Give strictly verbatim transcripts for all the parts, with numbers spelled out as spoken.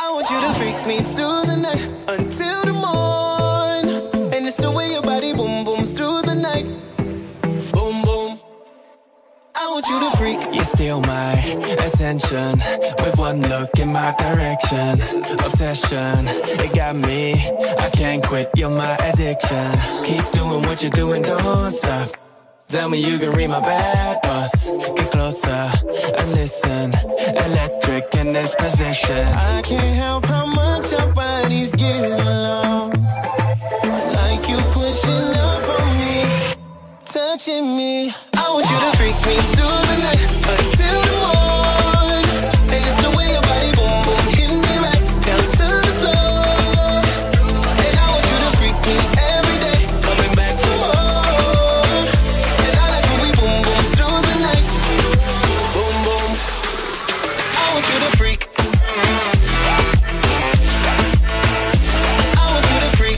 I want you to freak me through the night until the morn. And it's the way your body boom booms through the night. Boom boom. I want you to freak. You steal my attention with one look in my direction. Obsession, it got me. I can't quit, you're my addiction. Keep doing what you're doing, don't stop. Tell me you can read my bad thoughts. Get closer and listen. Electric in this position. I can't help how much our bodies get along. Like you pushing up on me, touching me. I want you to freak me through the night until the morn. And it's the way your body boom boom hit me right down to the floor. And I want you to freak me every day, coming back for more. And I like when we boom boom through the night. Boom boom. I want you to freak. I want you to freak.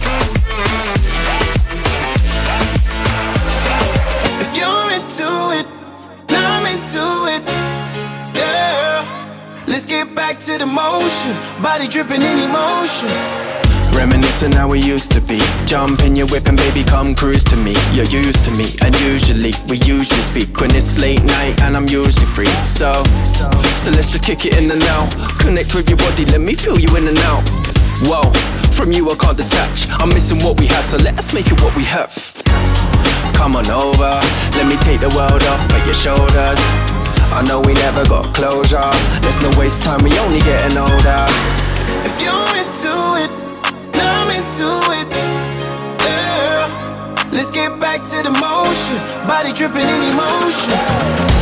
If you're into it, now I'm into it. Yeah. Let's get back to the motion. Body dripping in emotion. Reminiscing how we used to be. Jump in your whip and baby come cruise to me. You're used to me and usually we usually speak when it's late night and I'm usually free. So, so let's just kick it in the now. Connect with your body, let me feel you in and out. Whoa, from you I can't detach. I'm missing what we had, so let us make it what we have. Come on over, let me take the world off of your shoulders. I know we never got closure. Let's not waste time, we only getting older. If you're into it, now I'm into it. Yeah. Let's get back to the motion. Body dripping in emotion.